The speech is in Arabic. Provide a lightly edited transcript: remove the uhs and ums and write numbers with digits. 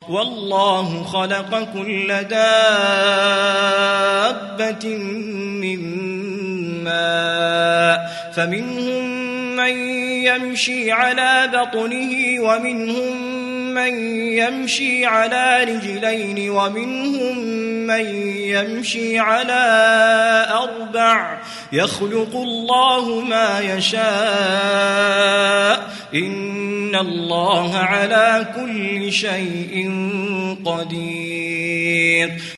والله خلق كل دابة من ماء فمنهم من يمشي على بطنه ومنهم من يمشي على رجلين ومنهم من يمشي على 4 يخلق الله ما يشاء إن الله على كل شيء قدير